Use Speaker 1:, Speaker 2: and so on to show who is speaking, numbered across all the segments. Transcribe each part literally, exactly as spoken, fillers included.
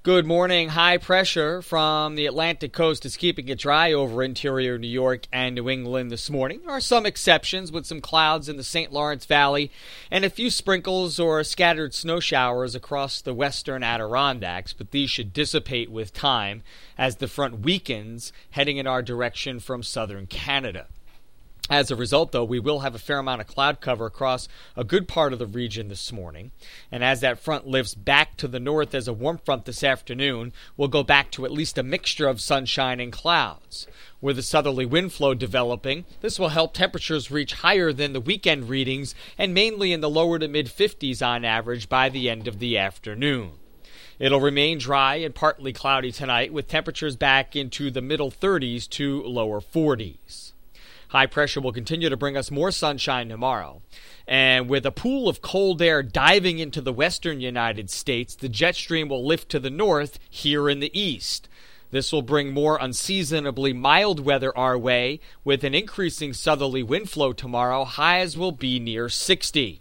Speaker 1: Good morning. High pressure from the Atlantic coast is keeping it dry over interior New York and New England this morning. There are some exceptions with some clouds in the Saint Lawrence Valley and a few sprinkles or scattered snow showers across the western Adirondacks, but these should dissipate with time as the front weakens, heading in our direction from southern Canada. As a result, though, we will have a fair amount of cloud cover across a good part of the region this morning. And as that front lifts back to the north as a warm front this afternoon, we'll go back to at least a mixture of sunshine and clouds. With a southerly wind flow developing, this will help temperatures reach higher than the weekend readings and mainly in the lower to mid fifties on average by the end of the afternoon. It'll remain dry and partly cloudy tonight with temperatures back into the middle thirties to lower forties. High pressure will continue to bring us more sunshine tomorrow. And with a pool of cold air diving into the western United States, the jet stream will lift to the north here in the east. This will bring more unseasonably mild weather our way with an increasing southerly wind flow tomorrow. Highs will be near sixty.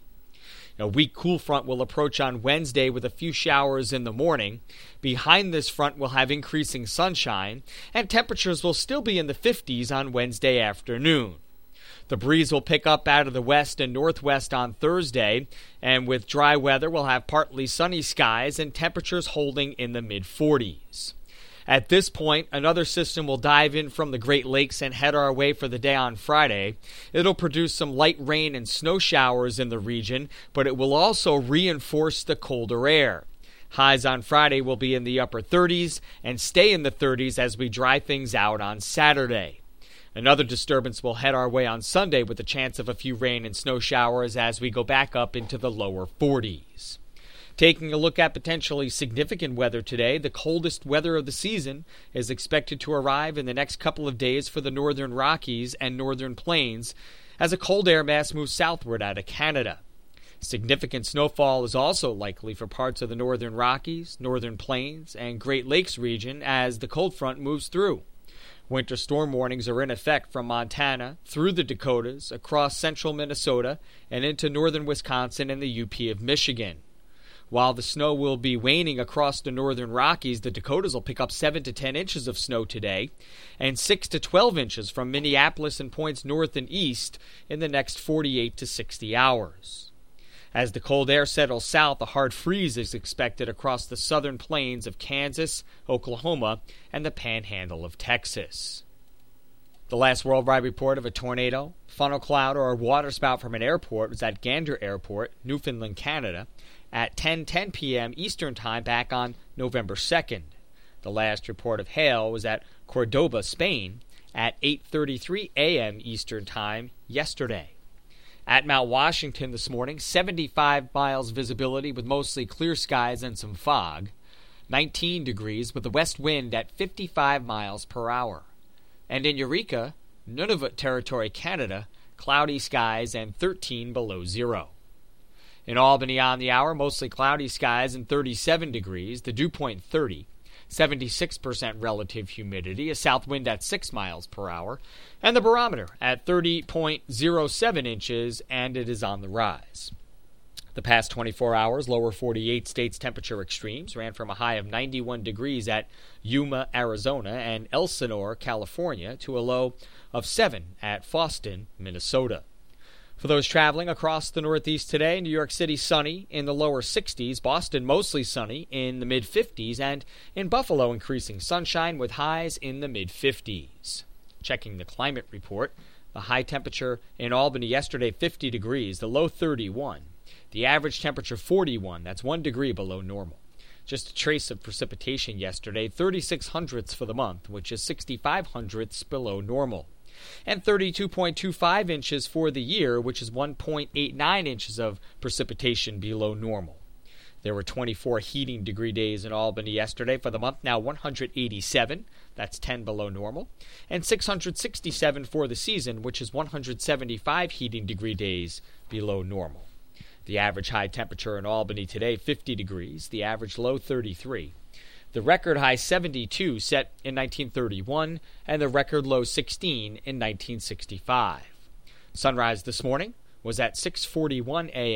Speaker 1: A weak cool front will approach on Wednesday with a few showers in the morning. Behind this front, we'll have increasing sunshine, and temperatures will still be in the fifties on Wednesday afternoon. The breeze will pick up out of the west and northwest on Thursday, and with dry weather, we'll have partly sunny skies and temperatures holding in the mid forties. At this point, another system will dive in from the Great Lakes and head our way for the day on Friday. It'll produce some light rain and snow showers in the region, but it will also reinforce the colder air. Highs on Friday will be in the upper thirties and stay in the thirties as we dry things out on Saturday. Another disturbance will head our way on Sunday with a chance of a few rain and snow showers as we go back up into the lower forties. Taking a look at potentially significant weather today, the coldest weather of the season is expected to arrive in the next couple of days for the northern Rockies and northern plains as a cold air mass moves southward out of Canada. Significant snowfall is also likely for parts of the northern Rockies, northern plains, and Great Lakes region as the cold front moves through. Winter storm warnings are in effect from Montana through the Dakotas, across central Minnesota, and into northern Wisconsin and the U P of Michigan. While the snow will be waning across the northern Rockies, the Dakotas will pick up seven to ten inches of snow today and six to twelve inches from Minneapolis and points north and east in the next forty-eight to sixty hours. As the cold air settles south, a hard freeze is expected across the southern plains of Kansas, Oklahoma, and the panhandle of Texas. The last worldwide report of a tornado, funnel cloud, or a waterspout from an airport was at Gander Airport, Newfoundland, Canada, at ten ten p.m. Eastern Time back on November second. The last report of hail was at Cordoba, Spain, at eight thirty-three a.m. Eastern Time yesterday. At Mount Washington this morning, seventy-five miles visibility with mostly clear skies and some fog, nineteen degrees with a west wind at fifty-five miles per hour. And in Eureka, Nunavut Territory, Canada, cloudy skies and thirteen below zero. In Albany on the hour, mostly cloudy skies and thirty-seven degrees, the dew point thirty, seventy-six percent relative humidity, a south wind at six miles per hour, and the barometer at thirty point zero seven inches, and it is on the rise. The past twenty-four hours, lower forty-eight states temperature extremes ran from a high of ninety-one degrees at Yuma, Arizona, and Elsinore, California, to a low of seven at Faustin, Minnesota. For those traveling across the Northeast today, New York City sunny in the lower sixties, Boston mostly sunny in the mid-fifties, and in Buffalo increasing sunshine with highs in the mid-fifties. Checking the climate report, the high temperature in Albany yesterday, fifty degrees, the low thirty-one. The average temperature forty-one, that's one degree below normal. Just a trace of precipitation yesterday, thirty-six hundredths for the month, which is sixty-five hundredths below normal. And thirty-two point two five inches for the year, which is one point eight nine inches of precipitation below normal. There were twenty-four heating degree days in Albany yesterday. For the month now, one hundred eighty-seven, that's ten below normal, and six hundred sixty-seven for the season, which is one hundred seventy-five heating degree days below normal. The average high temperature in Albany today, fifty degrees, the average low thirty-three. The record high seventy-two set in nineteen thirty-one, and the record low sixteen in nineteen sixty-five. Sunrise this morning was at six forty-one a.m.,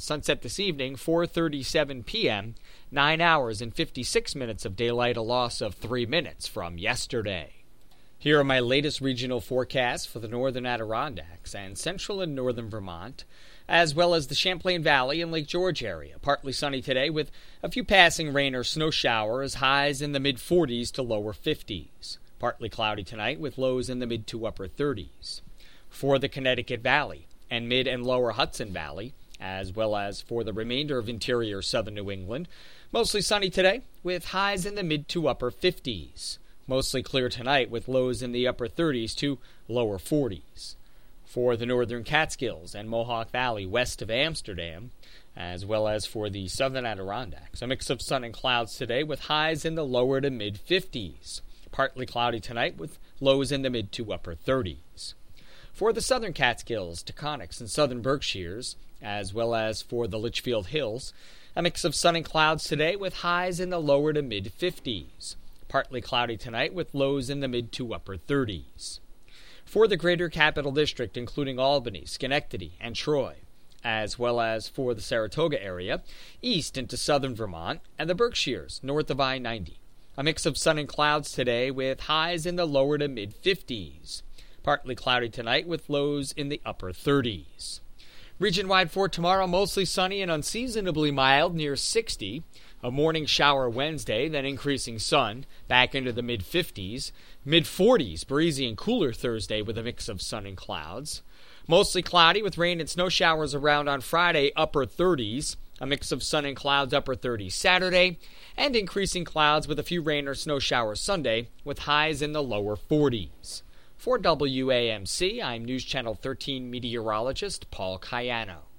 Speaker 1: Sunset this evening, four thirty-seven p.m., nine hours and fifty-six minutes of daylight, a loss of three minutes from yesterday. Here are my latest regional forecasts for the northern Adirondacks and central and northern Vermont, as well as the Champlain Valley and Lake George area. Partly sunny today with a few passing rain or snow showers, highs in the mid-forties to lower fifties. Partly cloudy tonight with lows in the mid to upper thirties. For the Connecticut Valley and mid and lower Hudson Valley, as well as for the remainder of interior southern New England, mostly sunny today with highs in the mid to upper fifties. Mostly clear tonight with lows in the upper thirties to lower forties. For the northern Catskills and Mohawk Valley west of Amsterdam, as well as for the southern Adirondacks, a mix of sun and clouds today with highs in the lower to mid-fifties. Partly cloudy tonight with lows in the mid to upper thirties. For the southern Catskills, Taconics, and southern Berkshires, as well as for the Litchfield Hills, a mix of sun and clouds today with highs in the lower to mid-fifties. Partly cloudy tonight with lows in the mid to upper thirties. For the greater Capital District, including Albany, Schenectady, and Troy, as well as for the Saratoga area, east into southern Vermont, and the Berkshires, north of I ninety. A mix of sun and clouds today with highs in the lower to mid-fifties. Partly cloudy tonight with lows in the upper thirties. Region-wide for tomorrow, mostly sunny and unseasonably mild near sixty. A morning shower Wednesday, then increasing sun, back into the mid-fifties. Mid-forties, breezy and cooler Thursday with a mix of sun and clouds. Mostly cloudy with rain and snow showers around on Friday, upper thirties. A mix of sun and clouds, upper thirties Saturday. And increasing clouds with a few rain or snow showers Sunday, with highs in the lower forties. For W A M C, I'm News Channel thirteen meteorologist Paul Cayano.